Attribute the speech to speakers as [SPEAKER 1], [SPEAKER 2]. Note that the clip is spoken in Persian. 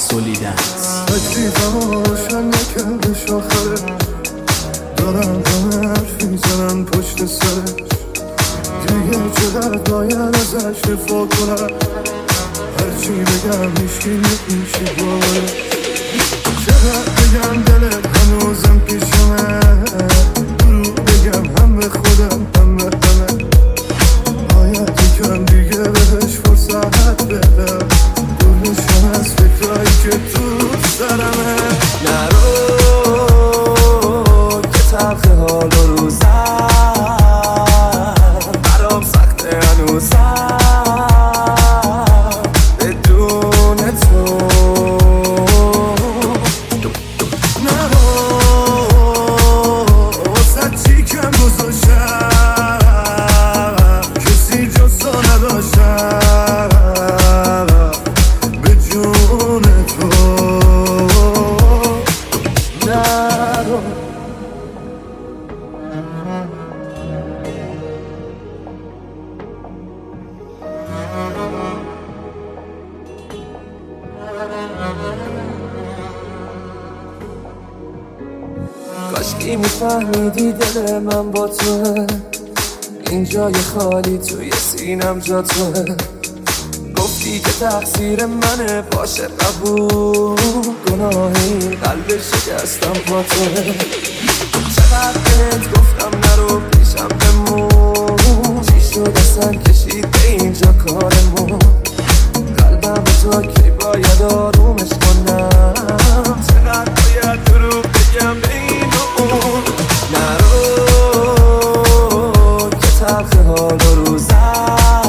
[SPEAKER 1] سولیدنس
[SPEAKER 2] تکلیفم روشن نکردش آخرش دارم همه حرف میزنن پشت سرش دیگه چقدر باید ازش دفاع کنم هرچی بگم هیچکی نمیشه باورش چقدر بگم دلت هنوزم پیشمه دروغ بگم هم به خودم هم به همه باید یکم دیگه بهش فرصت بدم دورشم از فکرهایی که تو سرمه
[SPEAKER 3] نرو که تلخ حال و روزم برام سخته هنوزم بدون تو
[SPEAKER 2] نرو سچی کم گذاشتم کسی جز تو نداشتم به جون تو نرو
[SPEAKER 3] کاشکی میفهمیدی دل من با توه این جای خالی توی سینم جا توه گفتی که تقصیر منه باشه قبول گناهی قلب شکستم با توه چقدر بهت گفتم نرو پیشم بمون چی شد اصلا کشید به اینجا کارمون قلبم تو کی باید آرومش کنم چقدر باید دروغ بگم به این و اون نرو که تلخ حال و روزم